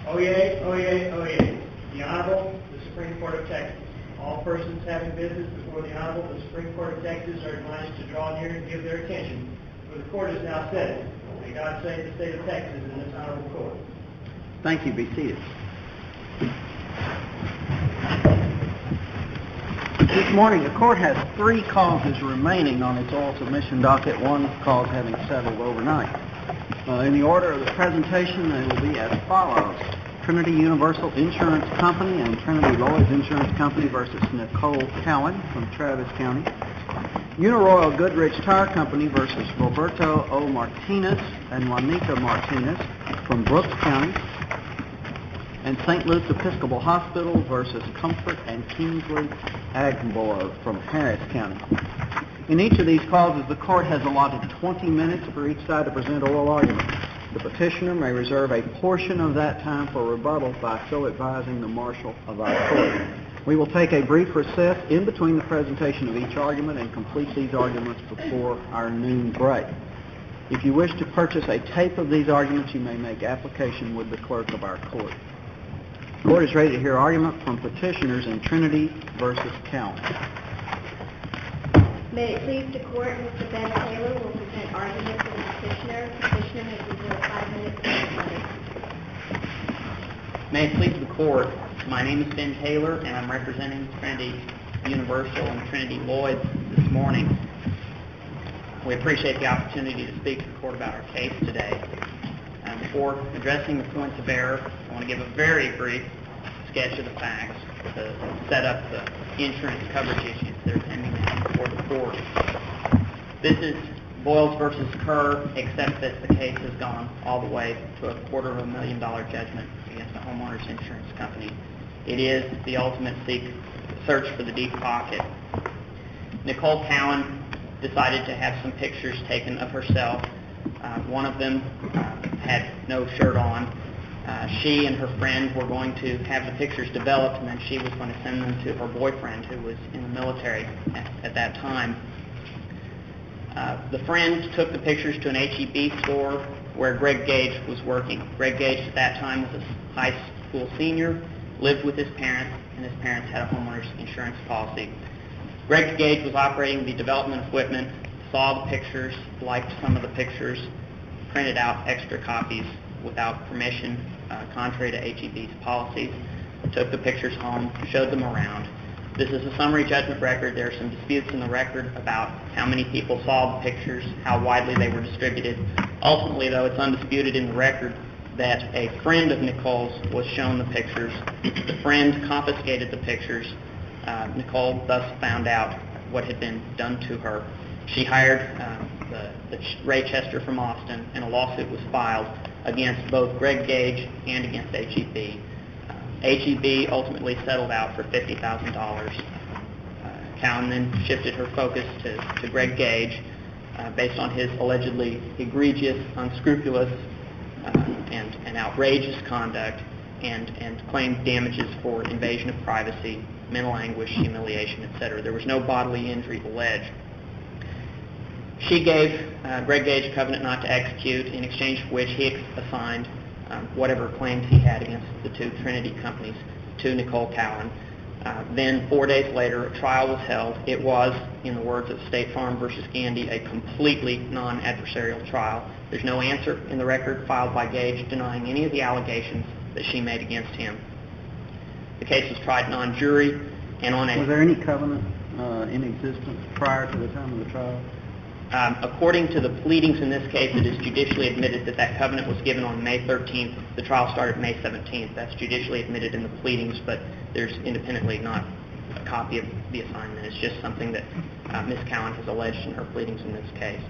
Oyez, oyez, oyez. The Honorable, the Supreme Court of Texas. All persons having business before the Honorable, the Supreme Court of Texas are admonished to draw near and give their attention, for the Court is now sitting. May God save the state of Texas in this Honorable Court. Thank you. Be seated. This morning, the Court has 3 causes remaining on its oral submission docket, one cause having settled overnight. In the order of the presentation, they will be as follows. Trinity Universal Insurance Company and Trinity Lloyd's Insurance Company versus Nicole Cowan from Travis County. Uniroyal Goodrich Tire Company versus Roberto O. Martinez and Juanita Martinez from Brooks County. And St. Luke's Episcopal Hospital versus Comfort and Kingsley Agborg from Harris County. In each of these causes, the Court has allotted 20 minutes for each side to present oral argument. The petitioner may reserve a portion of that time for rebuttal by so advising the Marshal of our Court. We will take a brief recess in between the presentation of each argument and complete these arguments before our noon break. If you wish to purchase a tape of these arguments, you may make application with the clerk of our Court. The Court is ready to hear argument from petitioners in Trinity versus Cowan. May it please the Court, Mr. Ben Taylor will present argument for the petitioner. Petitioner has reserved 5 minutes for rebuttal. May it please the Court, my name is Ben Taylor and I'm representing Trinity Universal and Trinity Lloyd's this morning. We appreciate the opportunity to speak to the Court about our case today. Before addressing the points of error, I want to give a very brief sketch of the facts to set up the insurance coverage issues that are pending before the Court. This is Boyles versus Kerr, except that the case has gone all the way to a $250,000 judgment against the homeowner's insurance company. It is the ultimate search for the deep pocket. Nicole Cowan decided to have some pictures taken of herself. One of them had no shirt on. She and her friend were going to have the pictures developed, and then she was going to send them to her boyfriend, who was in the military at that time. The friend took the pictures to an H-E-B store where Greg Gage was working. Greg Gage at that time was a high school senior, lived with his parents, and his parents had a homeowner's insurance policy. Greg Gage was operating the development equipment, saw the pictures, liked some of the pictures, printed out extra copies without permission, contrary to H-E-B's policies, took the pictures home, showed them around. This is a summary judgment record. There are some disputes in the record about how many people saw the pictures, how widely they were distributed. Ultimately, though, it's undisputed in the record that a friend of Nicole's was shown the pictures. The friend confiscated the pictures. Nicole thus found out what had been done to her. She hired Ray Chester from Austin, and a lawsuit was filed against both Greg Gage and against H-E-B. H-E-B ultimately settled out for $50,000. Cowan then shifted her focus to Greg Gage based on his allegedly egregious, unscrupulous, and outrageous conduct, and claimed damages for invasion of privacy, mental anguish, humiliation, etc. There was no bodily injury alleged. She gave Greg Gage a covenant not to execute, in exchange for which he assigned whatever claims he had against the two Trinity companies to Nicole Cowan. Then 4 days later, a trial was held. It was, in the words of State Farm versus Gandy, a completely non-adversarial trial. There's no answer in the record filed by Gage denying any of the allegations that she made against him. The case was tried non-jury and on a... Was there any covenant in existence prior to the time of the trial? According to the pleadings in this case, it is judicially admitted that that covenant was given on May 13th. The trial started May 17th. That's judicially admitted in the pleadings, but there's independently not a copy of the assignment. It's just something that Ms. Cowan has alleged in her pleadings in this case.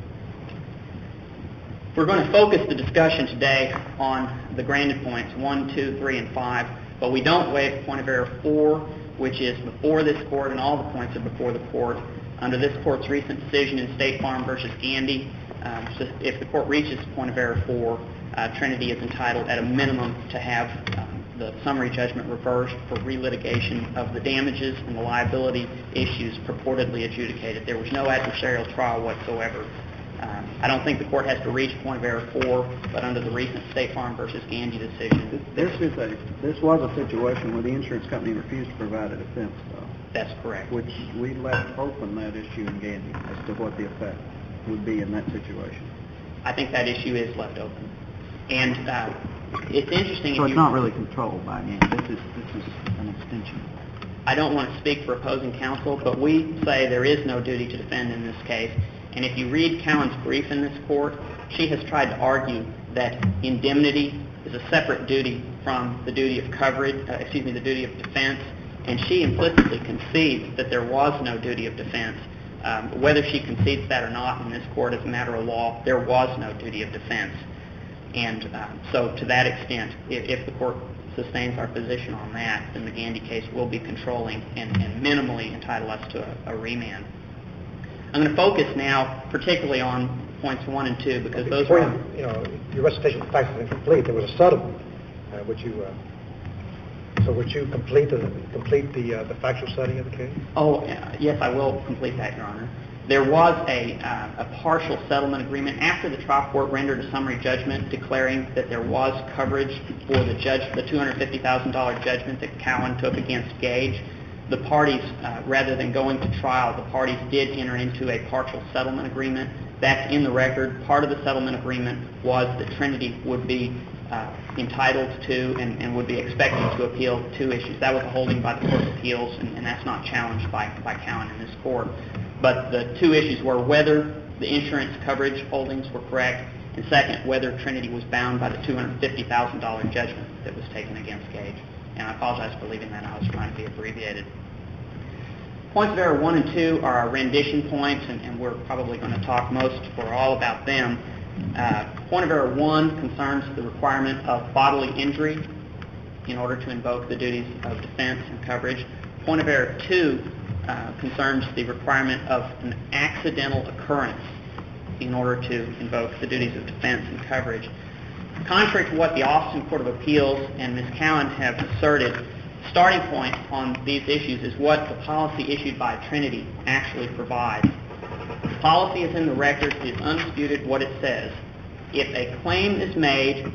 We're going to focus the discussion today on the granted points 1, 2, 3, and 5, but we don't waive point of error 4, which is before this Court, and all the points are before the Court. Under this Court's recent decision in State Farm versus Gandy, if the Court reaches point of error 4, Trinity is entitled at a minimum to have the summary judgment reversed for relitigation of the damages and the liability issues purportedly adjudicated. There was no adversarial trial whatsoever. I don't think the court has to reach point of error 4, but under the recent State Farm versus Gandy decision, This was a situation where the insurance company refused to provide a defense, though. that's correct. Which we left open that issue in Gandy as to what the effect would be in that situation. I think that issue is left open. And it's interesting. So if it's you, not really controlled by Gandy. This is an extension. I don't want to speak for opposing counsel, but we say there is no duty to defend in this case. And if you read Cowan's brief in this court, she has tried to argue that indemnity is a separate duty from the duty of coverage, the duty of defense, and she implicitly concedes that there was no duty of defense. Whether she concedes that or not in this court as a matter of law, there was no duty of defense. And so to that extent, if the court sustains our position on that, then the Gandy case will be controlling and minimally entitle us to a remand. I'm going to focus now particularly on points 1 and 2 because those Before are... your recitation of facts is incomplete. There was a settlement. Would you complete the factual study of the case? Oh, yes, I will complete that, Your Honor. There was a partial settlement agreement after the trial court rendered a summary judgment declaring that there was coverage for the $250,000 judgment that Cowan took against Gage. The parties, rather than going to trial, the parties did enter into a partial settlement agreement. That's in the record. Part of the settlement agreement was that Trinity would be entitled to and would be expected to appeal 2 issues. That was a holding by the Court of Appeals, and that's not challenged by Cowan in this court. But the 2 issues were whether the insurance coverage holdings were correct, and second, whether Trinity was bound by the $250,000 judgment that was taken against Gage. And I apologize for leaving that. I was trying to be abbreviated. Points of error 1 and 2 are our rendition points, and we're probably going to talk most or all about them. Point of error 1 concerns the requirement of bodily injury in order to invoke the duties of defense and coverage. Point of error 2 concerns the requirement of an accidental occurrence in order to invoke the duties of defense and coverage. Contrary to what the Austin Court of Appeals and Ms. Cowan have asserted, starting point on these issues is what the policy issued by Trinity actually provides. The policy is in the record. It is undisputed what it says. If a claim is made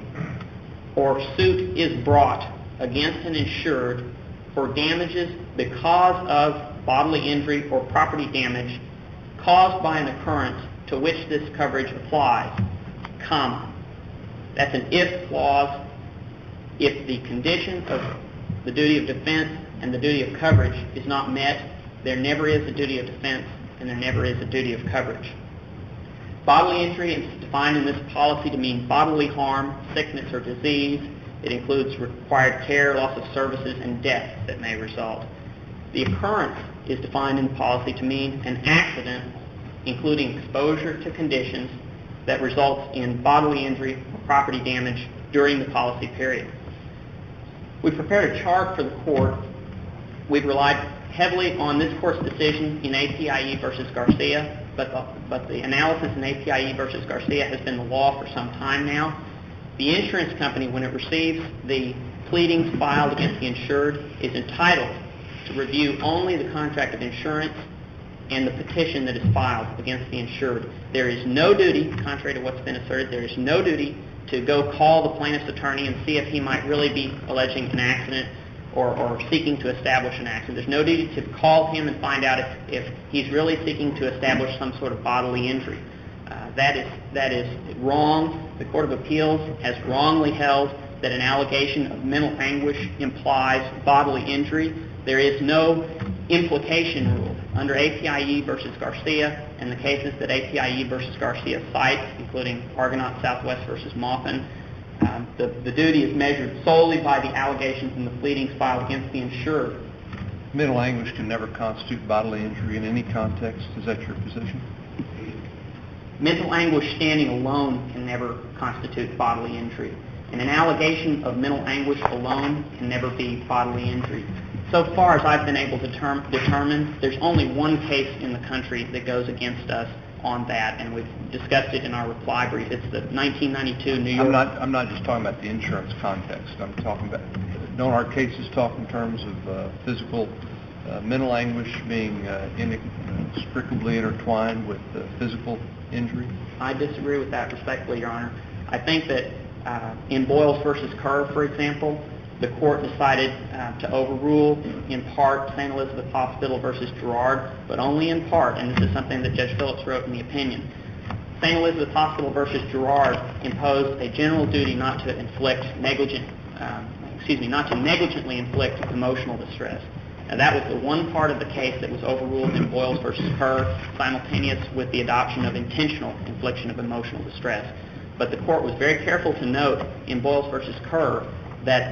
or suit is brought against an insured for damages because of bodily injury or property damage caused by an occurrence to which this coverage applies, comma. That's an if clause. If the condition of the duty of defense and the duty of coverage is not met, there never is a duty of defense and there never is a duty of coverage. Bodily injury is defined in this policy to mean bodily harm, sickness, or disease. It includes required care, loss of services, and death that may result. The occurrence is defined in the policy to mean an accident, including exposure to conditions that results in bodily injury or property damage during the policy period. We've prepared a chart for the court. We've relied heavily on this court's decision in APIE versus Garcia, but the analysis in APIE versus Garcia has been the law for some time now. The insurance company, when it receives the pleadings filed against the insured, is entitled to review only the contract of insurance and the petition that is filed against the insured. There is no duty, contrary to what's been asserted, there is no duty to go call the plaintiff's attorney and see if he might really be alleging an accident or seeking to establish an accident. There's no duty to call him and find out if he's really seeking to establish some sort of bodily injury. That is wrong. The Court of Appeals has wrongly held that an allegation of mental anguish implies bodily injury. There is no implication rule. Under APIE versus Garcia and the cases that APIE versus Garcia cites, including Argonaut Southwest versus Maupin, the duty is measured solely by the allegations in the pleadings filed against the insured. Mental anguish can never constitute bodily injury in any context. Is that your position? Mental anguish standing alone can never constitute bodily injury. And an allegation of mental anguish alone can never be bodily injury. So far as I've been able to determine, there's only one case in the country that goes against us on that, and we've discussed it in our reply brief. It's the 1992 New York... I'm not just talking about the insurance context. I'm talking about... Don't our cases talk in terms of physical mental anguish being inextricably intertwined with physical injury? I disagree with that respectfully, Your Honor. I think that in Boyles versus Kerr, for example, the court decided to overrule, in part, St. Elizabeth Hospital versus Girard, but only in part, and this is something that Judge Phillips wrote in the opinion. St. Elizabeth Hospital versus Girard imposed a general duty not to negligently inflict emotional distress. Now, that was the one part of the case that was overruled in Boyles versus Kerr, simultaneous with the adoption of intentional infliction of emotional distress. But the court was very careful to note in Boyles versus Kerr that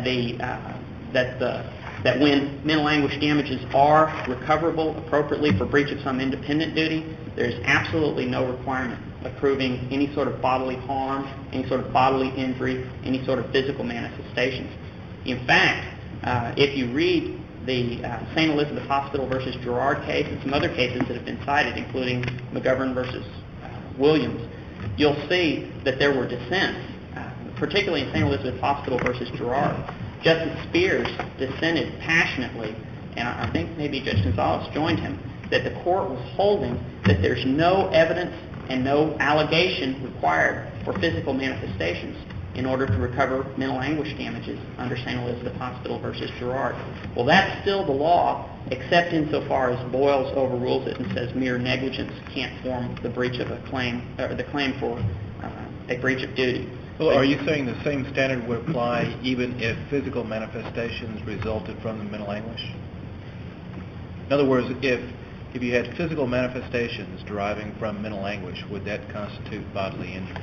that when mental anguish damages are recoverable appropriately for breach of some independent duty, there's absolutely no requirement of proving any sort of bodily harm, any sort of bodily injury, any sort of physical manifestations. In fact, if you read the St. Elizabeth Hospital versus Girard case and some other cases that have been cited, including McGovern versus Williams, you'll see that there were dissents, particularly in St. Elizabeth Hospital versus Girard. Justice Spears dissented passionately, and I think maybe Judge Gonzalez joined him, that the court was holding that there's no evidence and no allegation required for physical manifestations in order to recover mental anguish damages under St. Elizabeth Hospital versus Girard. Well, that's still the law, except insofar as Boyles overrules it and says mere negligence can't form the breach of a claim, or the claim for a breach of duty. Well, are you saying the same standard would apply even if physical manifestations resulted from the mental anguish? In other words, if you had physical manifestations deriving from mental anguish, would that constitute bodily injury?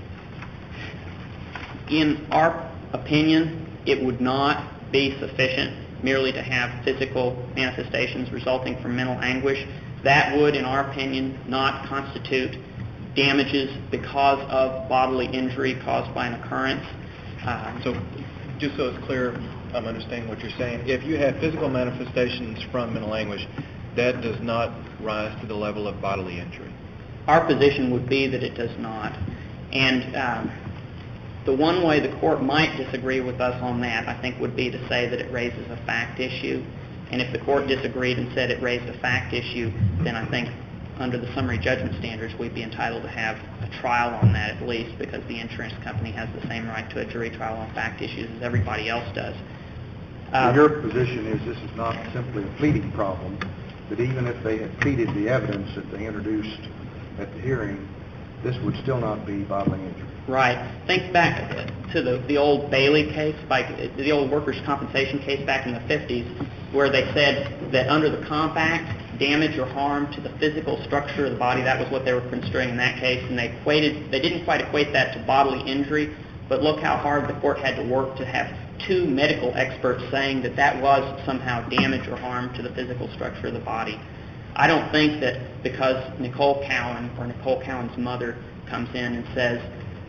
In our opinion, it would not be sufficient merely to have physical manifestations resulting from mental anguish. That would, in our opinion, not constitute damages because of bodily injury caused by an occurrence. So, just so it's clear, I'm understanding what you're saying. If you have physical manifestations from mental anguish, that does not rise to the level of bodily injury. Our position would be that it does not. And the one way the court might disagree with us on that, I think, would be to say that it raises a fact issue. And if the court disagreed and said it raised a fact issue, then I think under the summary judgment standards, we'd be entitled to have a trial on that at least, because the insurance company has the same right to a jury trial on fact issues as everybody else does. Your position is this is not simply a pleading problem, that even if they had pleaded the evidence that they introduced at the hearing, this would still not be bodily injury. Right. Think back to the old Bailey case, the old workers' compensation case back in the 50s, where they said that under the Compact, damage or harm to the physical structure of the body, that was what they were construing in that case, and they didn't quite equate that to bodily injury, but look how hard the court had to work to have two medical experts saying that that was somehow damage or harm to the physical structure of the body. I don't think that because Nicole Cowan or Nicole Cowan's mother comes in and says,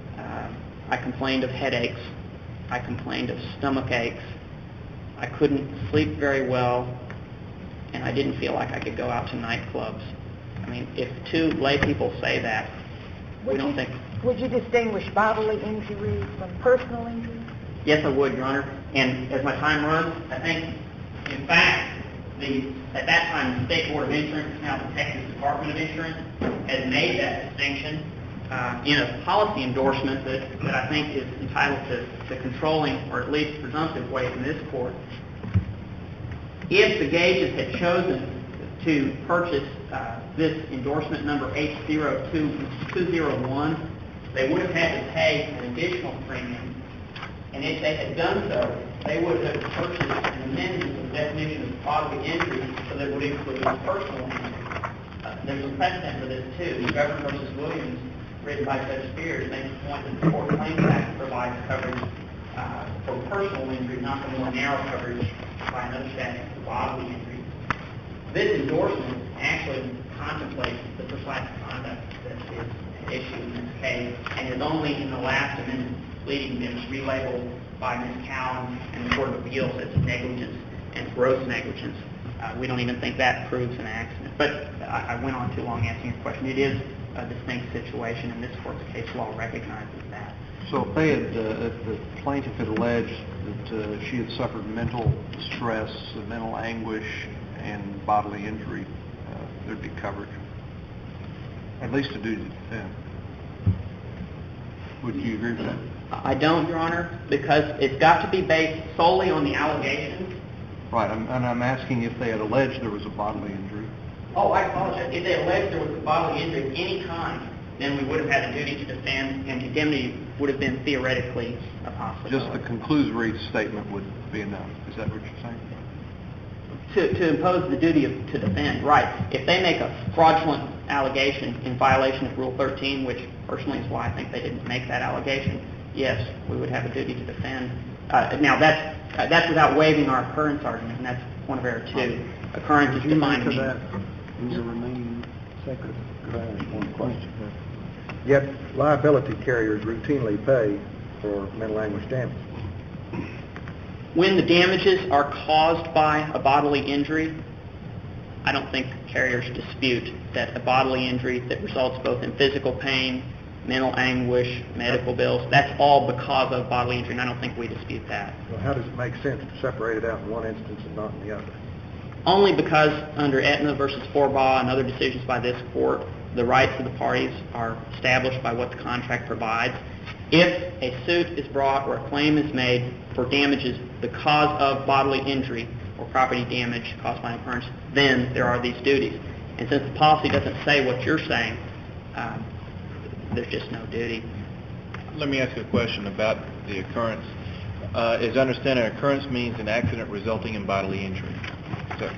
I complained of headaches, I complained of stomach aches, I couldn't sleep very well, and I didn't feel like I could go out to nightclubs. I mean, if two lay people say that, we don't think... Would you distinguish bodily injury from personal injury? Yes, I would, Your Honor. And as my time runs, I think, in fact, at that time, the State Board of Insurance, now the Texas Department of Insurance, has made that distinction in a policy endorsement that I think is entitled to controlling or at least presumptive weight in this court. If the Gages had chosen to purchase this endorsement number H02-201, they would have had to pay an additional premium. And if they had done so, they would have purchased an amendment to the definition of bodily injury so that it would include personal injury. There's a precedent for this, too. McGovern versus Williams, written by Judge Spears, makes the point that the Tort Claims Act provides coverage for personal injury, not the more narrow coverage by another statute for bodily injury. This endorsement actually contemplates the precise conduct that is at issue in this case, and is only in the last amendment leading been relabeled by Ms. Cowan and the Court of Appeals as negligence and gross negligence. We don't even think that proves an accident. But I went on too long answering your question. It is a distinct situation, and this Court's case law recognizes that. So if they had, the plaintiff had alleged that she had suffered mental distress, mental anguish, and bodily injury, there'd be coverage. At least a duty to defend. Would you agree with that? I don't, Your Honor, because it's got to be based solely on the allegations. Right, and I'm asking if they had alleged there was a bodily injury. Oh, I apologize. If they alleged there was a bodily injury at any time, then we would have had a duty to defend, and indemnity would have been theoretically a possibility. Just the conclusory statement would be enough. Is that what you're saying? To impose the duty to defend, right. If they make a fraudulent allegation in violation of Rule 13, which personally is why I think they didn't make that allegation, yes, we would have a duty to defend. Now, that's without waiving our occurrence argument, and that's one of our two. Occurrence is defined to that in your remaining seconds. Could I ask one question? Yet liability carriers routinely pay for mental anguish damage. When the damages are caused by a bodily injury, I don't think carriers dispute that a bodily injury that results both in physical pain, mental anguish, medical bills, that's all because of bodily injury, and I don't think we dispute that. Well, how does it make sense to separate it out in one instance and not in the other? Only because under Aetna versus Forbaugh and other decisions by this court, the rights of the parties are established by what the contract provides. If a suit is brought or a claim is made for damages because of bodily injury or property damage caused by an occurrence, then there are these duties. And since the policy doesn't say what you're saying, there's just no duty. Let me ask you a question about the occurrence. As I understand it, occurrence means an accident resulting in bodily injury. So,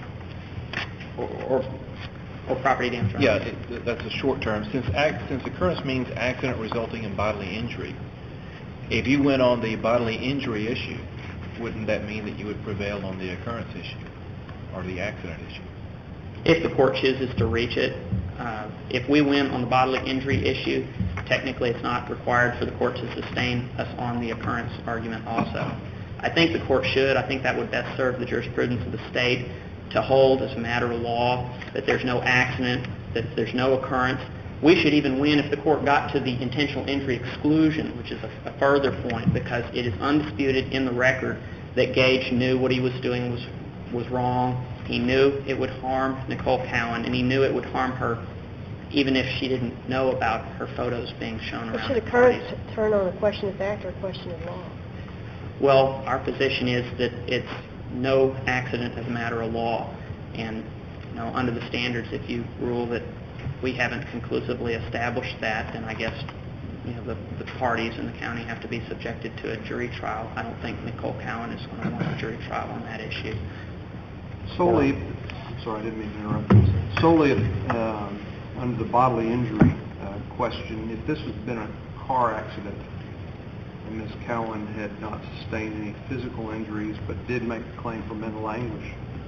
Or property damage. Right? yeah, that's a short term. Since occurrence means accident resulting in bodily injury, if you went on the bodily injury issue, wouldn't that mean that you would prevail on the occurrence issue or the accident issue? If the court chooses to reach it. If we win on the bodily injury issue, technically it's not required for the court to sustain us on the occurrence argument also. I think the court should. I think that would best serve the jurisprudence of the state to hold as a matter of law that there's no accident, that there's no occurrence. We should even win if the court got to the intentional injury exclusion, which is a further point, because it is undisputed in the record that Gage knew what he was doing was wrong. He knew it would harm Nicole Cowan, and he knew it would harm her even if she didn't know about her photos being shown around. Should occurrence turn on a question of fact or a question of law? Well, our position is that it's no accident as a matter of law, and under the standards, if you rule that we haven't conclusively established that, then I guess the parties in the county have to be subjected to a jury trial. I don't think Nicole Cowan is going to want a jury trial on that issue. Solely, I'm sorry, I didn't mean to interrupt you. Solely under the bodily injury question, if this had been a car accident and Ms. Cowan had not sustained any physical injuries but did make a claim for mental anguish,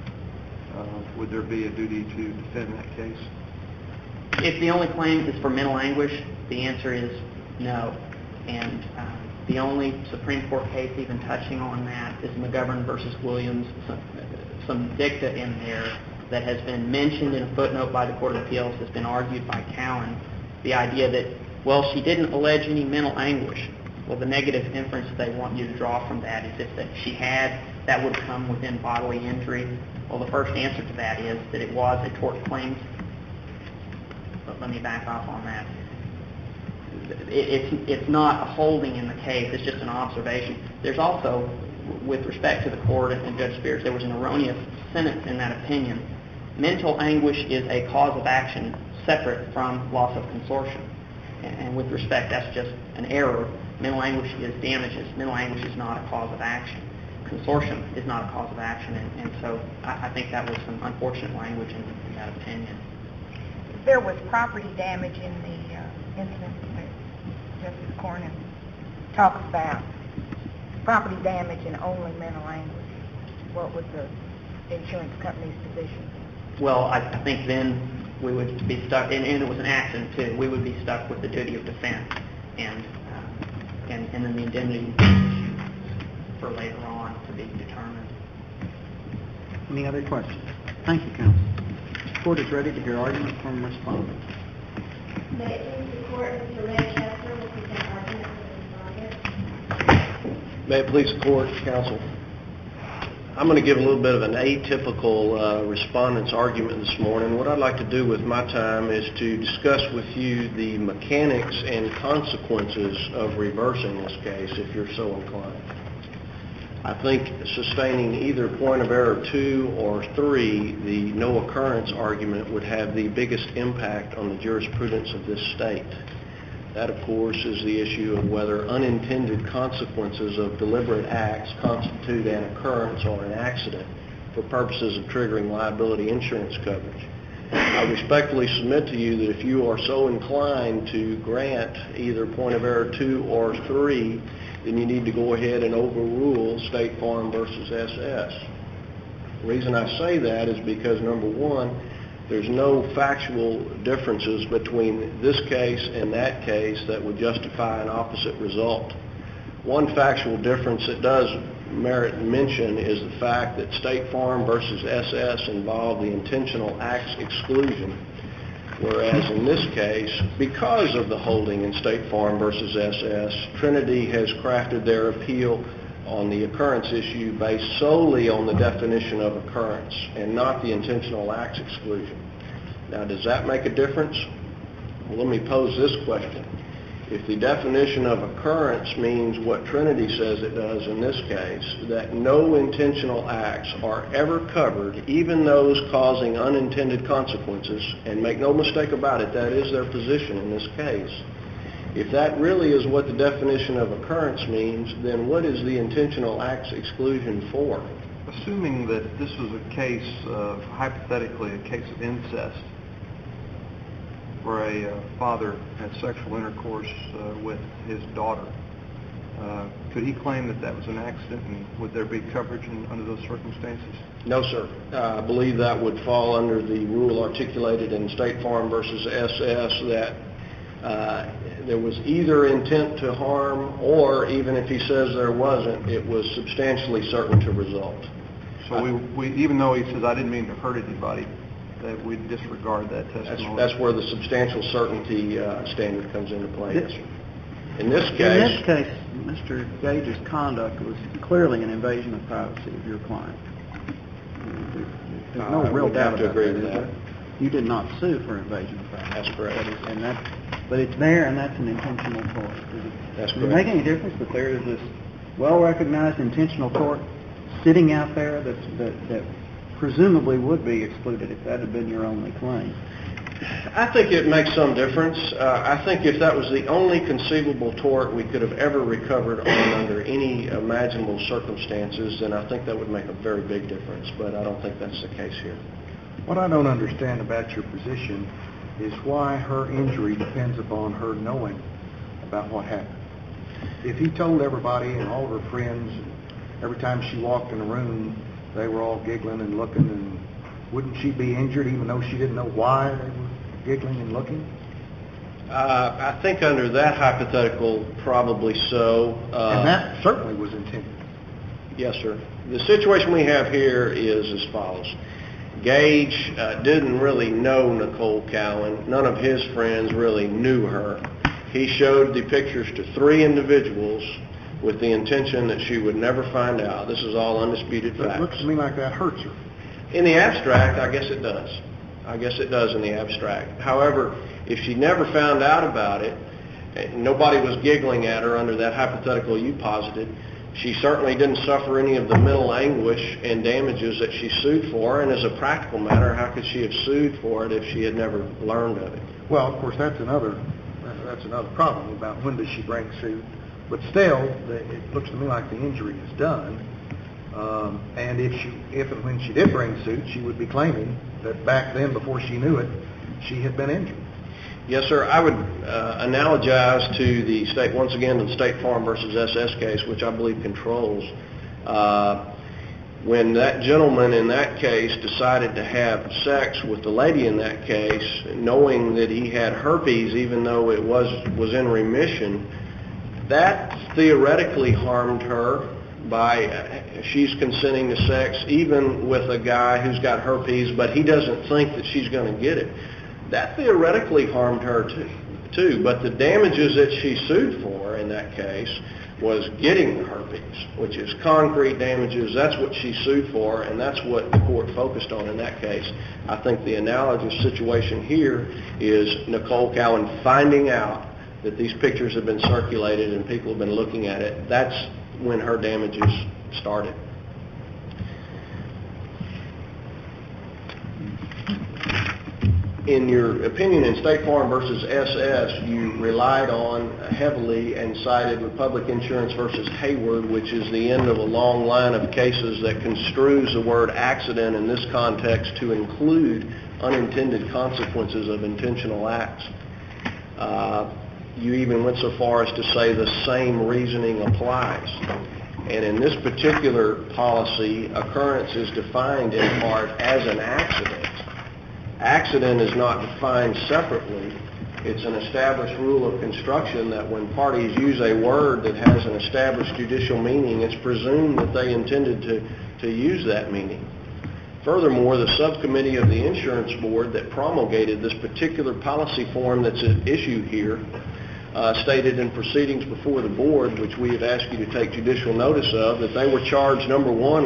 would there be a duty to defend that case? If the only claim is for mental anguish, the answer is no. And the only Supreme Court case even touching on that is McGovern versus Williams. Some dicta in there that has been mentioned in a footnote by the Court of Appeals has been argued by Cowan. The idea that, well, she didn't allege any mental anguish. Well, the negative inference they want you to draw from that is if that she had, that would come within bodily injury. Well, the first answer to that is that it was a tort claim. But let me back off on that. It's not a holding in the case, it's just an observation. There's also, with respect to the court and Judge Spears, there was an erroneous sentence in that opinion. Mental anguish is a cause of action separate from loss of consortium. And with respect, that's just an error. Mental anguish is damages. Mental anguish is not a cause of action. Consortium is not a cause of action. And so I think that was some unfortunate language in that opinion. There was property damage in the incident that Justice Cornyn talks about. Property damage and only mental anguish. What was the insurance company's position? Well, I think then we would be stuck, and it was an accident too, we would be stuck with the duty of defense and then the indemnity issue for later on to be determined. Any other questions? Thank you, counsel. The court is ready to hear argument from respondent. May it please the court, Mr. Manchester will present argument for the respondent. May it please the court, counsel. I'm going to give a little bit of an atypical respondent's argument this morning. What I'd like to do with my time is to discuss with you the mechanics and consequences of reversing this case, if you're so inclined. I think sustaining either point of error 2 or 3, the no occurrence argument would have the biggest impact on the jurisprudence of this state. That, of course, is the issue of whether unintended consequences of deliberate acts constitute an occurrence or an accident for purposes of triggering liability insurance coverage. I respectfully submit to you that if you are so inclined to grant either point of error 2 or 3, then you need to go ahead and overrule State Farm versus SS. The reason I say that is because, number one, there's no factual differences between this case and that case that would justify an opposite result. One factual difference that does merit mention is the fact that State Farm versus SS involved the intentional acts exclusion, whereas in this case, because of the holding in State Farm versus SS, Trinity has crafted their appeal on the occurrence issue based solely on the definition of occurrence and not the intentional acts exclusion. Now, does that make a difference? Well, let me pose this question. If the definition of occurrence means what Trinity says it does in this case, that no intentional acts are ever covered, even those causing unintended consequences, and make no mistake about it, that is their position in this case. If that really is what the definition of occurrence means, then what is the intentional acts exclusion for? Assuming that this was a case of, hypothetically, a case of incest, where a father had sexual intercourse with his daughter, could he claim that that was an accident, and would there be coverage under those circumstances? No, sir. I believe that would fall under the rule articulated in State Farm versus SS that there was either intent to harm, or even if he says there wasn't, it was substantially certain to result. So we even though he says, I didn't mean to hurt anybody, that we disregard that testimony? That's where the substantial certainty standard comes into play. Yes, sir. In this case, Mr. Gage's conduct was clearly an invasion of privacy of your client. There's no real doubt about agree with that. You did not sue for invasion of privacy. That's correct. But it's there, and that's an intentional tort. That's correct. Does it make any difference that there is this well-recognized intentional tort sitting out there that presumably would be excluded if that had been your only claim? I think it makes some difference. I think if that was the only conceivable tort we could have ever recovered on under any imaginable circumstances, then I think that would make a very big difference. But I don't think that's the case here. What I don't understand about your position is why her injury depends upon her knowing about what happened. If he told everybody and all of her friends, every time she walked in a room, they were all giggling and looking, and wouldn't she be injured even though she didn't know why they were giggling and looking? I think under that hypothetical, probably so. And that certainly was intended. Yes, sir. The situation we have here is as follows. Gage didn't really know Nicole Cowan. None of his friends really knew her. He showed the pictures to 3 individuals with the intention that she would never find out. This is all undisputed facts. It looks to me like that hurts her. In the abstract, I guess it does. I guess it does in the abstract. However, if she never found out about it, nobody was giggling at her under that hypothetical you posited, she certainly didn't suffer any of the mental anguish and damages that she sued for, and as a practical matter, how could she have sued for it if she had never learned of it? Well, of course, that's another problem about when does she bring suit. But still, it looks to me like the injury is done. And if and when she did bring suit, she would be claiming that back then, before she knew it, she had been injured. Yes, sir. I would analogize to the state, once again, to the State Farm versus SS case, which I believe controls. When that gentleman in that case decided to have sex with the lady in that case, knowing that he had herpes, even though it was in remission, that theoretically harmed her by she's consenting to sex even with a guy who's got herpes, but he doesn't think that she's going to get it. That theoretically harmed her too. But the damages that she sued for in that case was getting the herpes, which is concrete damages. That's what she sued for, and that's what the court focused on in that case. I think the analogous situation here is Nicole Cowan finding out that these pictures have been circulated and people have been looking at it. That's when her damages started. In your opinion in State Farm versus SS, you relied on heavily and cited Republic Insurance versus Hayward, which is the end of a long line of cases that construes the word accident in this context to include unintended consequences of intentional acts. You even went so far as to say the same reasoning applies. And in this particular policy, occurrence is defined in part as an accident. Accident is not defined separately. It's an established rule of construction that when parties use a word that has an established judicial meaning, it's presumed that they intended to use that meaning. Furthermore, the subcommittee of the insurance board that promulgated this particular policy form that's at issue here stated in proceedings before the board, which we have asked you to take judicial notice of, that they were charged, number one,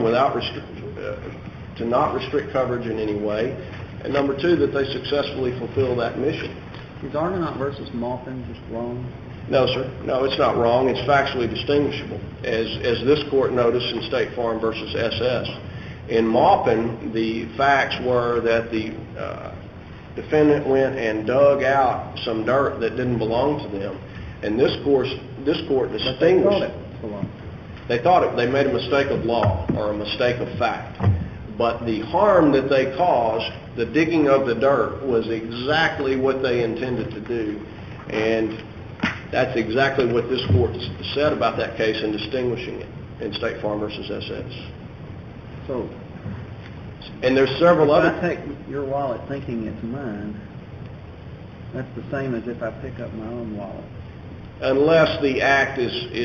to not restrict coverage in any way, and number two, that they successfully fulfill that mission. Is Argonaut versus Maupin just wrong? No, sir. No, it's not wrong. It's factually distinguishable, as this court noticed in State Farm versus SS. In Maupin, the facts were that the defendant went and dug out some dirt that didn't belong to them, and this court distinguished. They thought they made a mistake of law or a mistake of fact. But the harm that they caused, the digging of the dirt, was exactly what they intended to do. And that's exactly what this court said about that case in distinguishing it in State Farm versus SS. So, and there's several other... If I take your wallet thinking it's mine, that's the same as if I pick up my own wallet. Unless the act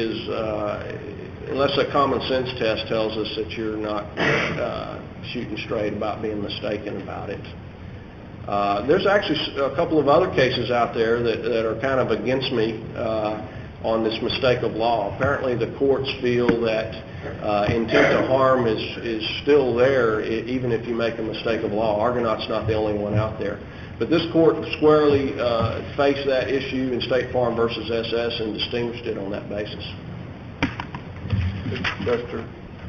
unless a common sense test tells us that you're not shooting straight about being mistaken about it. There's actually a couple of other cases out there that are kind of against me on this mistake of law. Apparently the courts feel that intent to harm is still there even if you make a mistake of law. Argonaut's not the only one out there. But this court squarely faced that issue in State Farm versus SS and distinguished it on that basis. Mr. Chester,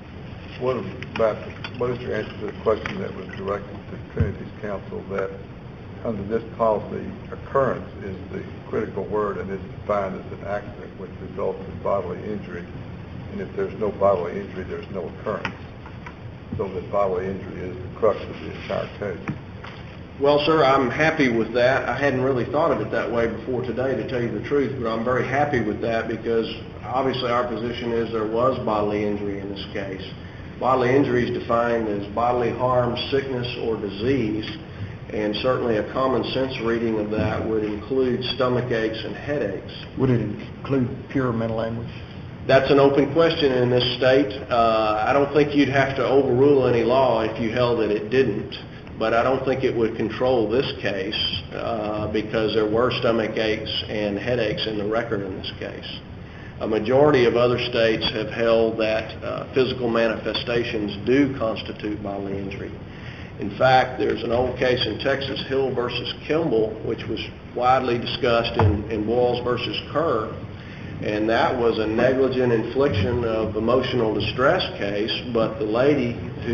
what is your answer to the question that was directed to Trinity's counsel that under this policy, occurrence is the critical word and is defined as an accident which results in bodily injury, and if there's no bodily injury, there's no occurrence, so that bodily injury is the crux of the entire case? Well, sir, I'm happy with that. I hadn't really thought of it that way before today, to tell you the truth, but I'm very happy with that because obviously our position is there was bodily injury in this case. Bodily injury is defined as bodily harm, sickness, or disease, and certainly a common sense reading of that would include stomach aches and headaches. Would it include pure mental anguish? That's an open question in this state. I don't think you'd have to overrule any law if you held that it didn't. But I don't think it would control this case because there were stomach aches and headaches in the record in this case. A majority of other states have held that physical manifestations do constitute bodily injury. In fact, there's an old case in Texas, Hill versus Kimball, which was widely discussed in Boyles versus Kerr, and that was a negligent infliction of emotional distress case, but the lady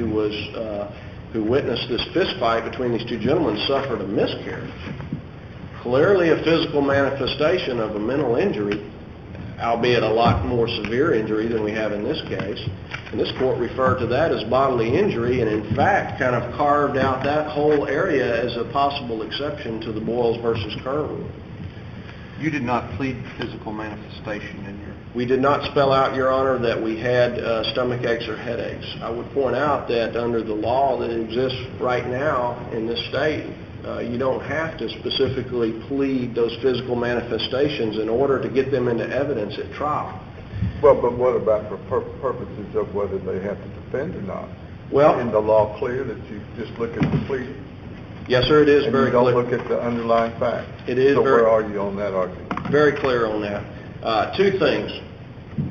who witnessed this fist fight between these two gentlemen suffered a miscarriage. Clearly a physical manifestation of a mental injury, albeit a lot more severe injury than we have in this case. And this court referred to that as bodily injury and in fact kind of carved out that whole area as a possible exception to the Boyles versus Kerr rule. You did not plead physical manifestation in your... We did not spell out, Your Honor, that we had stomach aches or headaches. I would point out that under the law that exists right now in this state, you don't have to specifically plead those physical manifestations in order to get them into evidence at trial. Well, but what about for purposes of whether they have to defend or not? Well, isn't the law clear that you just look at the plea? Yes, sir, it is and very clear. You don't look at the underlying facts? It is so very... where are you on that argument? Very clear on that. Two things.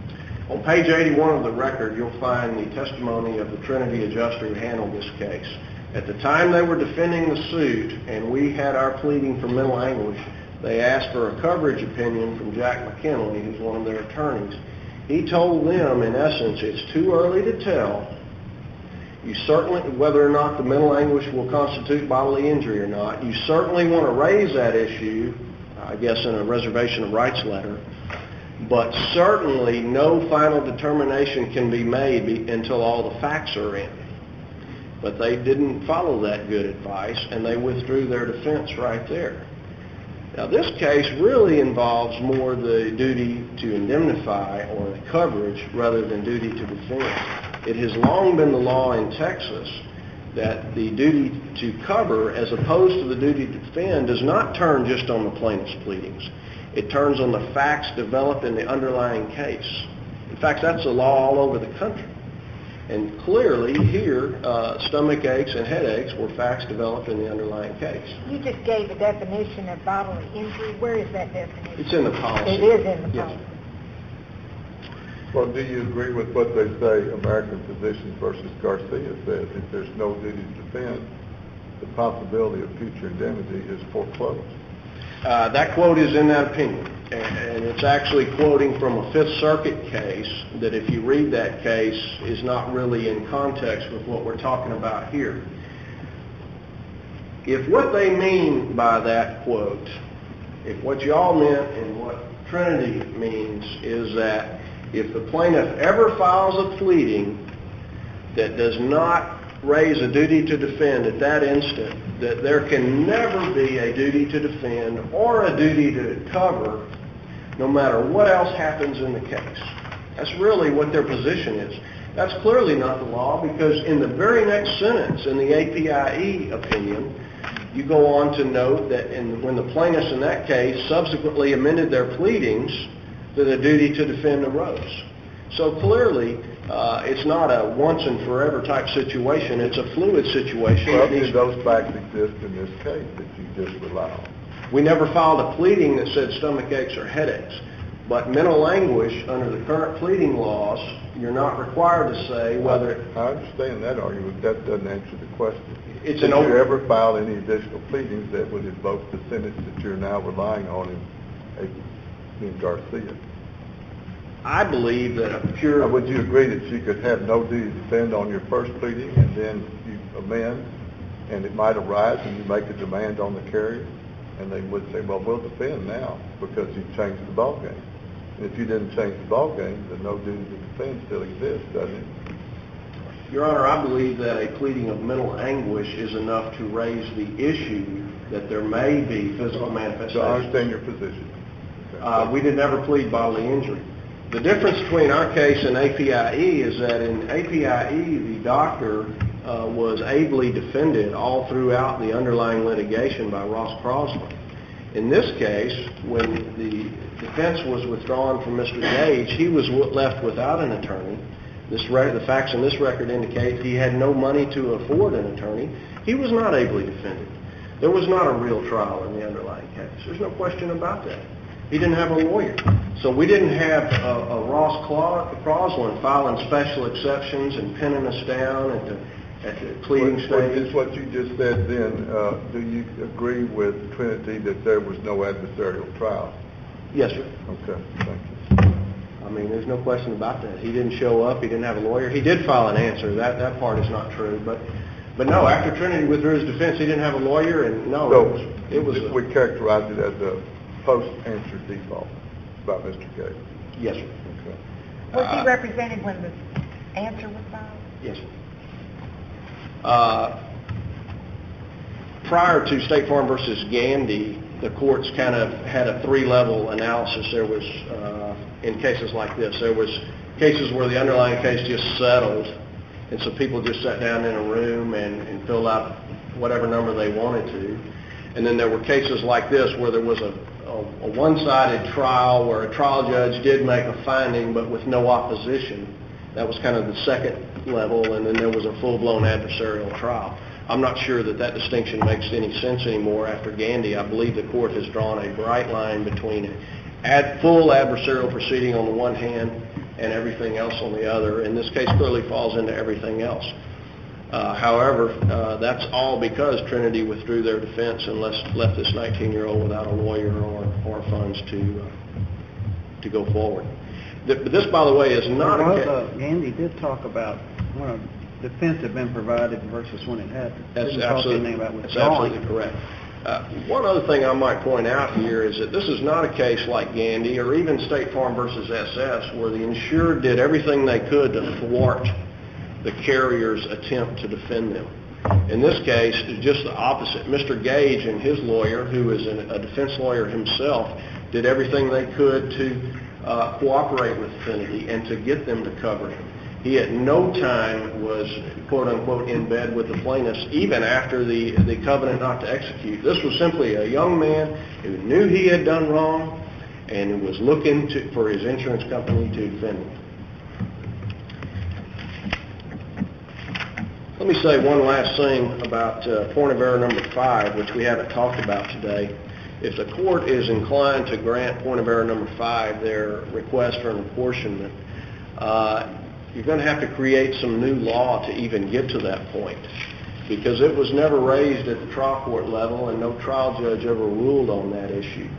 On page 81 of the record, you'll find the testimony of the Trinity adjuster who handled this case. At the time they were defending the suit and we had our pleading for mental anguish, they asked for a coverage opinion from Jack McKinley, who's one of their attorneys. He told them, in essence, it's too early to tell you certainly whether or not the mental anguish will constitute bodily injury or not. You certainly want to raise that issue, I guess, in a reservation of rights letter, but certainly no final determination can be made until all the facts are in. But they didn't follow that good advice, and they withdrew their defense right there. Now, this case really involves more the duty to indemnify or the coverage rather than duty to defend. It has long been the law in Texas that the duty to cover, as opposed to the duty to defend, does not turn just on the plaintiff's pleadings. It turns on the facts developed in the underlying case. In fact, that's the law all over the country. And clearly here, stomach aches and headaches were facts developed in the underlying case. You just gave a definition of bodily injury. Where is that definition? It's in the policy. It is in the Yes. policy. Well, do you agree with what they say American Physicians versus Garcia says? If there's no duty to defend, the possibility of future indemnity is foreclosed. That quote is in that opinion, and it's actually quoting from a Fifth Circuit case that, if you read that case, is not really in context with what we're talking about here. If what they mean by that quote, if what y'all meant and what Trinity means is that if the plaintiff ever files a pleading that does not raise a duty to defend at that instant, that there can never be a duty to defend or a duty to cover, no matter what else happens in the case. That's really what their position is. That's clearly not the law, because in the very next sentence in the APIE opinion, you go on to note that when the plaintiffs in that case subsequently amended their pleadings, that a duty to defend arose. So clearly, it's not a once and forever type situation. It's a fluid situation. Well, do those facts exist in this case that you just rely on? We never filed a pleading that said stomach aches or headaches. But mental anguish, under the current pleading laws, you're not required to say whether... I understand that argument. That doesn't answer the question. Did you ever file any additional pleadings that would invoke the sentence that you're now relying on in Garcia? I believe that a pure... Would you agree that you could have no duty to defend on your first pleading and then you amend and it might arise and you make a demand on the carrier and they would say, well, we'll defend now because you've changed the ballgame. And if you didn't change the ballgame, then no duty to defend still exists, doesn't it? Your Honor, I believe that a pleading of mental anguish is enough to raise the issue that there may be physical manifestations. So I understand your position. Okay. We did never plead bodily injury. The difference between our case and APIE is that in APIE, the doctor was ably defended all throughout the underlying litigation by Ross Crosland. In this case, when the defense was withdrawn from Mr. Gage, he was left without an attorney. The facts in this record indicate he had no money to afford an attorney. He was not ably defended. There was not a real trial in the underlying case. There's no question about that. He didn't have a lawyer. So we didn't have a Ross Crosland filing special exceptions and pinning us down at the pleading stage. What you just said then, do you agree with Trinity that there was no adversarial trial? Yes, sir. Okay, thank you. I mean, there's no question about that. He didn't show up. He didn't have a lawyer. He did file an answer. That part is not true. But no, after Trinity withdrew his defense, he didn't have a lawyer, and no, So it was we characterize it as a post-answer default by Mr. Gage. Yes, sir. Okay. Was he represented when the answer was filed? Yes, sir. Prior to State Farm versus Gandy, the courts kind of had a three-level analysis. There was, in cases like this, there was cases where the underlying case just settled, and so people just sat down in a room and filled out whatever number they wanted to. And then there were cases like this where there was a one-sided trial where a trial judge did make a finding but with no opposition. That was kind of the second level, and then there was a full-blown adversarial trial. I'm not sure that distinction makes any sense anymore after Gandy. I believe the court has drawn a bright line between full adversarial proceeding on the one hand and everything else on the other. And this case clearly falls into everything else. However, that's all because Trinity withdrew their defense and left this 19-year-old without a lawyer or funds to go forward. This, by the way, is not a case... Andy did talk about when a defense had been provided versus when it hadn't. That's Didn't talk anything about that's withdrawing. absolutely correct. One other thing I might point out here is that this is not a case like Gandy or even State Farm versus SS, where the insured did everything they could to thwart the carrier's attempt to defend them. In this case, it's just the opposite. Mr. Gage and his lawyer, who is a defense lawyer himself, did everything they could to cooperate with Trinity and to get them to cover him. He at no time was, quote-unquote, in bed with the plaintiffs, even after the covenant not to execute. This was simply a young man who knew he had done wrong and who was looking for his insurance company to defend him. Let me say one last thing about point of error number 5, which we haven't talked about today. If the court is inclined to grant point of error number 5, their request for an apportionment, you're going to have to create some new law to even get to that point, because it was never raised at the trial court level and no trial judge ever ruled on that issue.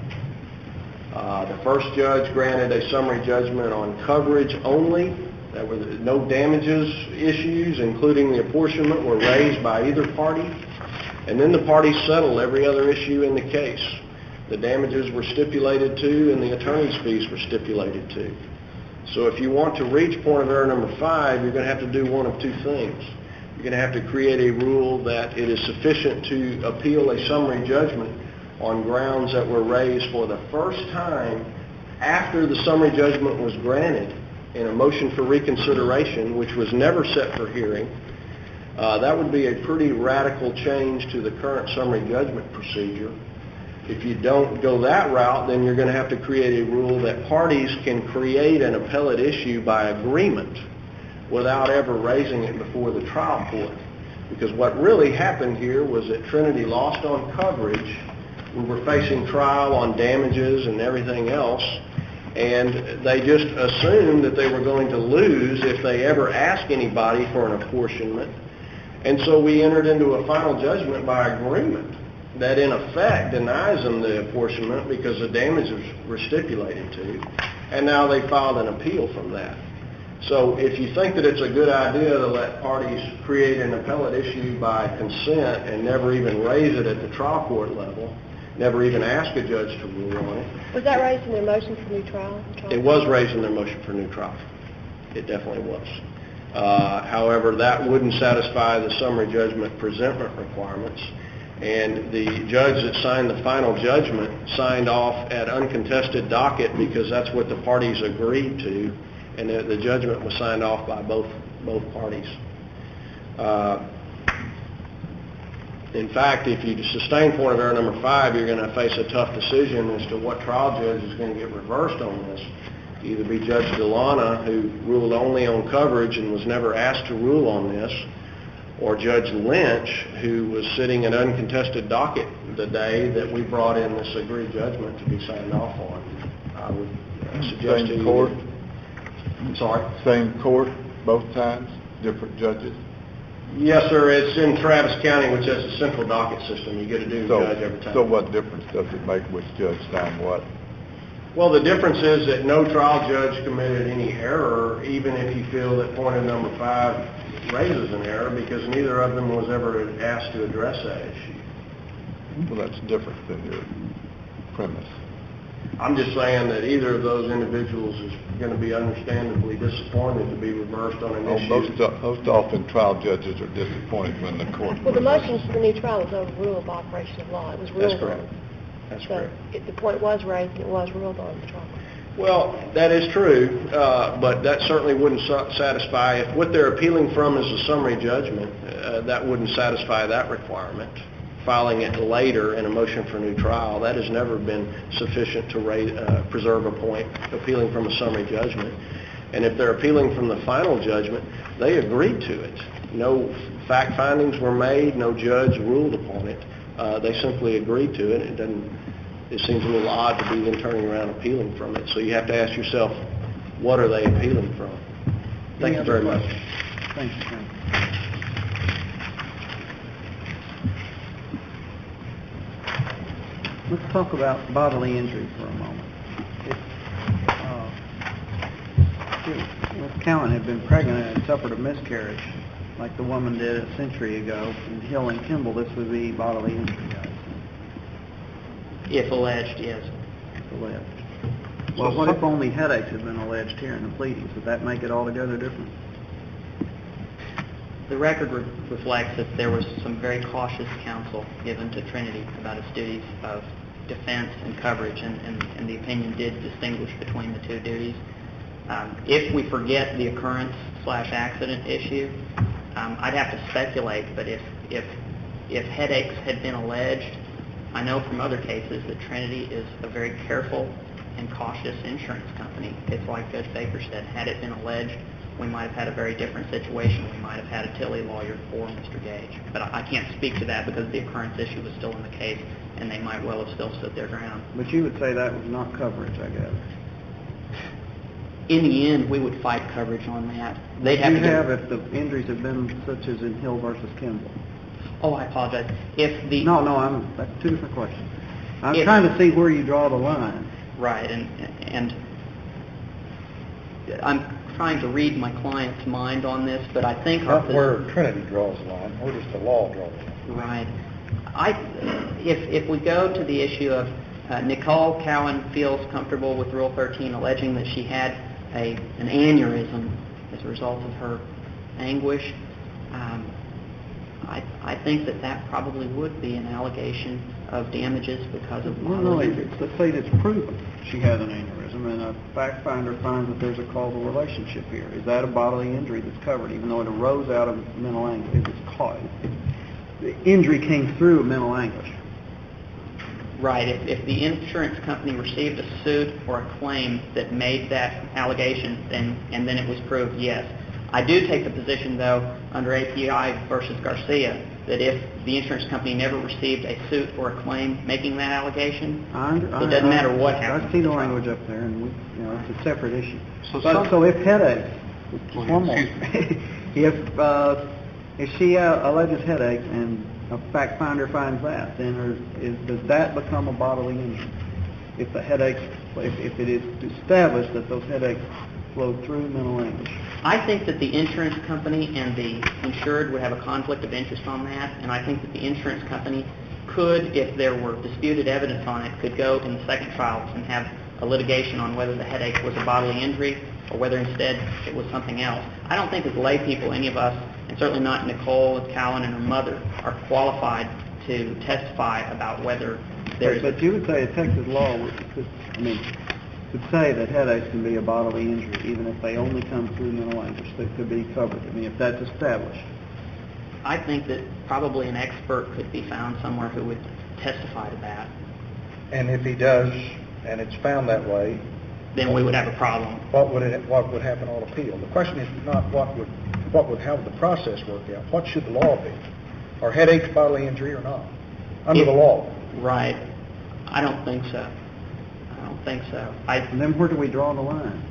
The first judge granted a summary judgment on coverage only. There were no damages issues, including the apportionment, were raised by either party. And then the parties settled every other issue in the case. The damages were stipulated to and the attorney's fees were stipulated to. So if you want to reach point of error number 5, you're going to have to do one of two things. You're going to have to create a rule that it is sufficient to appeal a summary judgment on grounds that were raised for the first time after the summary judgment was granted in a motion for reconsideration, which was never set for hearing. That would be a pretty radical change to the current summary judgment procedure. If you don't go that route, then you're going to have to create a rule that parties can create an appellate issue by agreement without ever raising it before the trial court. Because what really happened here was that Trinity lost on coverage. We were facing trial on damages and everything else, and they just assumed that they were going to lose if they ever asked anybody for an apportionment. And so we entered into a final judgment by agreement that in effect denies them the apportionment because the damages were stipulated to, and now they filed an appeal from that. So if you think that it's a good idea to let parties create an appellate issue by consent and never even raise it at the trial court level, never even ask a judge to rule on it. Was that raised in their motion for new trial? It was raised in their motion for new trial. It definitely was. However, that wouldn't satisfy the summary judgment presentment requirements. And the judge that signed the final judgment signed off at uncontested docket because that's what the parties agreed to, and the judgment was signed off by both parties. In fact, if you sustain point of error number 5, you're going to face a tough decision as to what trial judge is going to get reversed on this. Either be Judge Delana, who ruled only on coverage and was never asked to rule on this, or Judge Lynch, who was sitting at uncontested docket the day that we brought in this agreed judgment to be signed off on. I would suggest to you... Same court? I'm sorry? Same court, both times, different judges? Yes, sir. It's in Travis County, which has a central docket system. You get a new judge every time. So what difference does it make which judge signed what? Well, the difference is that no trial judge committed any error, even if you feel that point of number 5 raises an error, because neither of them was ever asked to address that issue. Well, that's different than your premise. I'm just saying that either of those individuals is going to be understandably disappointed to be reversed on an issue. Most often trial judges are disappointed when the court... Well, the motion for new trial was overruled by operation of law. It was ruled That's correct. on. That's So correct. the point was raised and it was ruled on the trial. Well, that is true, but that certainly wouldn't satisfy. If what they're appealing from is a summary judgment, that wouldn't satisfy that requirement. Filing it later in a motion for new trial, that has never been sufficient to preserve a point, appealing from a summary judgment. And if they're appealing from the final judgment, they agreed to it. No fact findings were made, no judge ruled upon it. They simply agreed to it. It seems a little odd to be then turning around appealing from it. So you have to ask yourself, what are they appealing from? Thank you very much. Thank you, Ken. Let's talk about bodily injury for a moment. If Cowan had been pregnant and suffered a miscarriage, like the woman did a century ago in Hill and Kimball, this would be bodily injury, guys. If alleged, yes. If alleged. Well, what if only headaches had been alleged here in the pleadings? Would that make it altogether different? The record reflects that there was some very cautious counsel given to Trinity about its duties of defense and coverage, and the opinion did distinguish between the two duties. If we forget the occurrence/accident issue, I'd have to speculate, but if headaches had been alleged, I know from other cases that Trinity is a very careful and cautious insurance company. It's like Judge Baker said, had it been alleged, we might have had a very different situation. We might have had a Tilley lawyer for Mr. Gage. But I can't speak to that because the occurrence issue was still in the case, and they might well have still stood their ground. But you would say that was not coverage, I guess. In the end, we would fight coverage on that. They'd have to have if the injuries had been such as in Hill versus Kimball. Oh, I apologize. If the that's two different questions. I'm trying to see where you draw the line. Right, and I'm trying to read my client's mind on this, but I think not where Trinity draws the line, where does the law draw the line? Right. If we go to the issue of Nicole Cowan feels comfortable with Rule 13 alleging that she had an aneurysm as a result of her anguish, I think that probably would be an allegation of damages because of bodily injury. Let's say it's proven she has an aneurysm, and a fact finder finds that there's a causal relationship here. Is that a bodily injury that's covered, even though it arose out of mental anguish? It was caused. The injury came through mental anguish. Right. If the insurance company received a suit or a claim that made that allegation, and then it was proved, yes. I do take the position, though, under API versus Garcia, that if the insurance company never received a suit or a claim making that allegation, it doesn't matter what happens. I see the language up there, and it's a separate issue. So if headaches, one more. If she alleges headaches and a fact finder finds that, then does that become a bodily injury? If the headaches, if it is established that those headaches flowed through mental anguish. I think that the insurance company and the insured would have a conflict of interest on that, and I think that the insurance company could, if there were disputed evidence on it, could go in the second trial and have a litigation on whether the headache was a bodily injury or whether instead it was something else. I don't think as lay people, any of us, and certainly not Nicole Cowan and her mother, are qualified to testify about whether there's... But you would say a Texas law could say that headaches can be a bodily injury, even if they only come through mental anguish, that could be covered. I mean, if that's established. I think that probably an expert could be found somewhere who would testify to that. And if he does, and it's found that way, then we would have a problem. What would happen on appeal? The question is not how would the process work out. What should the law be? Are headaches bodily injury or not? Under the law. Right. I don't think so. And then where do we draw the line?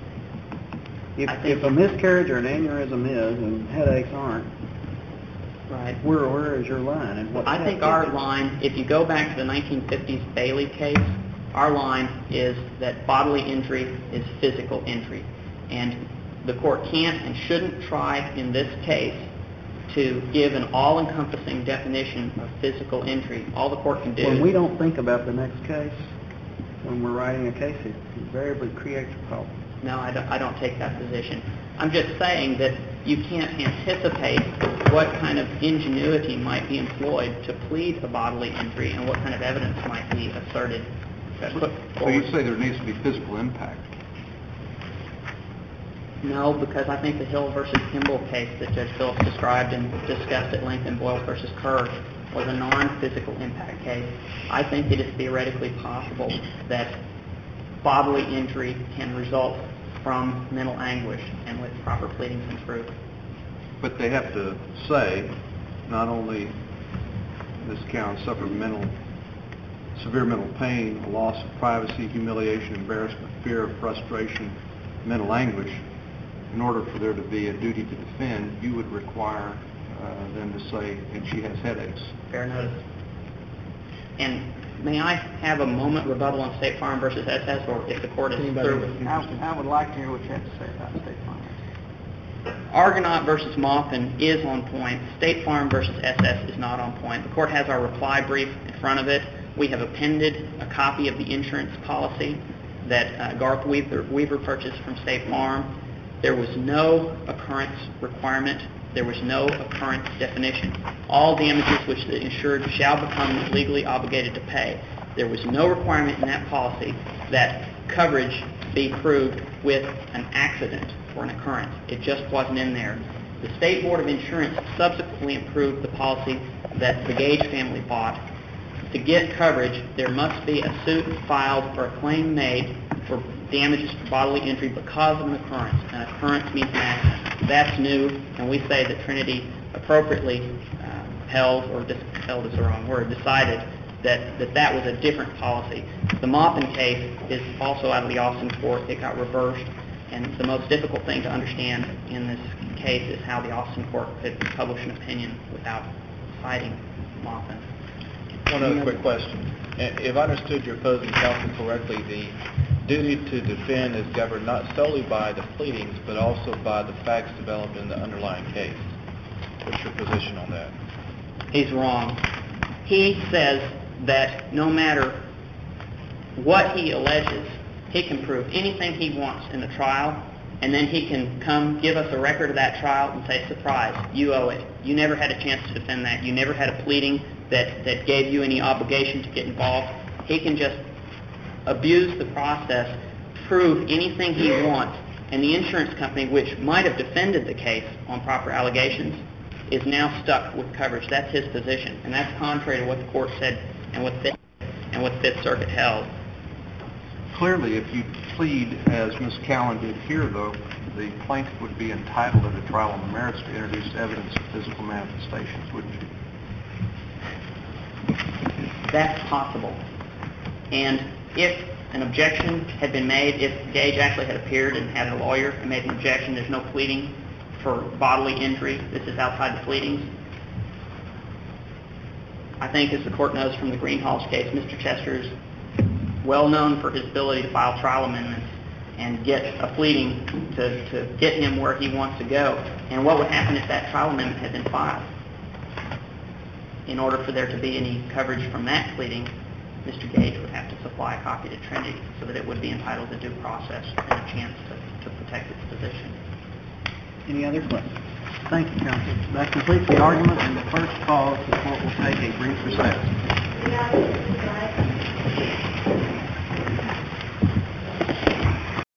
If a miscarriage or an aneurysm is and headaches aren't, right? Where is your line? And what? I think our line, if you go back to the 1950s Bailey case, our line is that bodily injury is physical injury, and the court can't and shouldn't try in this case to give an all-encompassing definition of physical injury. All the court can do. When we don't think about the next case, when we're writing a case, it invariably creates a problem. No, I don't take that position. I'm just saying that you can't anticipate what kind of ingenuity might be employed to plead a bodily injury and what kind of evidence might be asserted. So you say there needs to be physical impact? No, because I think the Hill versus Kimball case that Judge Phillips described and discussed at length in Boyle versus Kerr was a non-physical impact case. I think it is theoretically possible that bodily injury can result from mental anguish and with proper pleadings and proof. But they have to say not only Ms. Cowan suffered severe mental pain, a loss of privacy, humiliation, embarrassment, fear, frustration, mental anguish, in order for there to be a duty to defend, you would require them to say, and she has headaches. Fair notice. And may I have a moment rebuttal on State Farm versus SS, or if the court is through? I would like to hear what you have to say about State Farm. Argonaut versus Maupin is on point. State Farm versus SS is not on point. The court has our reply brief in front of it. We have appended a copy of the insurance policy that Garth Weaver purchased from State Farm. There was no occurrence requirement. There was no occurrence definition. All damages which the insured shall become legally obligated to pay. There was no requirement in that policy that coverage be proved with an accident or an occurrence. It just wasn't in there. The State Board of Insurance subsequently approved the policy that the Gage family bought. To get coverage, there must be a suit filed or a claim made for damages for bodily injury because of an occurrence. An occurrence means an accident. That's new, and we say that Trinity appropriately held is the wrong word, decided that was a different policy. The Maupin case is also out of the Austin court. It got reversed, and the most difficult thing to understand in this case is how the Austin court could publish an opinion without citing Maupin. One other quick question. If I understood your opposing counsel correctly, the duty to defend is governed not solely by the pleadings, but also by the facts developed in the underlying case. What's your position on that? He's wrong. He says that no matter what he alleges, he can prove anything he wants in the trial, and then he can come give us a record of that trial and say, surprise, you owe it. You never had a chance to defend that. You never had a pleading that gave you any obligation to get involved. He can just abuse the process, prove anything he wants, and the insurance company, which might have defended the case on proper allegations, is now stuck with coverage. That's his position, and that's contrary to what the court said and what Fifth Circuit held. Clearly, if you plead, as Ms. Callan did here, though, the plaintiff would be entitled at a trial on the merits to introduce evidence of physical manifestations, wouldn't she? That's possible. And if an objection had been made, if Gage actually had appeared and had a lawyer and made an objection, there's no pleading for bodily injury, this is outside the pleadings. I think, as the court knows from the Greenhalgh's case, Mr. Chester's well known for his ability to file trial amendments and get a pleading to get him where he wants to go. And what would happen if that trial amendment had been filed? In order for there to be any coverage from that pleading, Mr. Gage would have to supply a copy to Trinity so that it would be entitled to due process and a chance to protect its position. Any other questions? Thank you, counsel. That completes the argument in the first cause. The court will take a brief recess.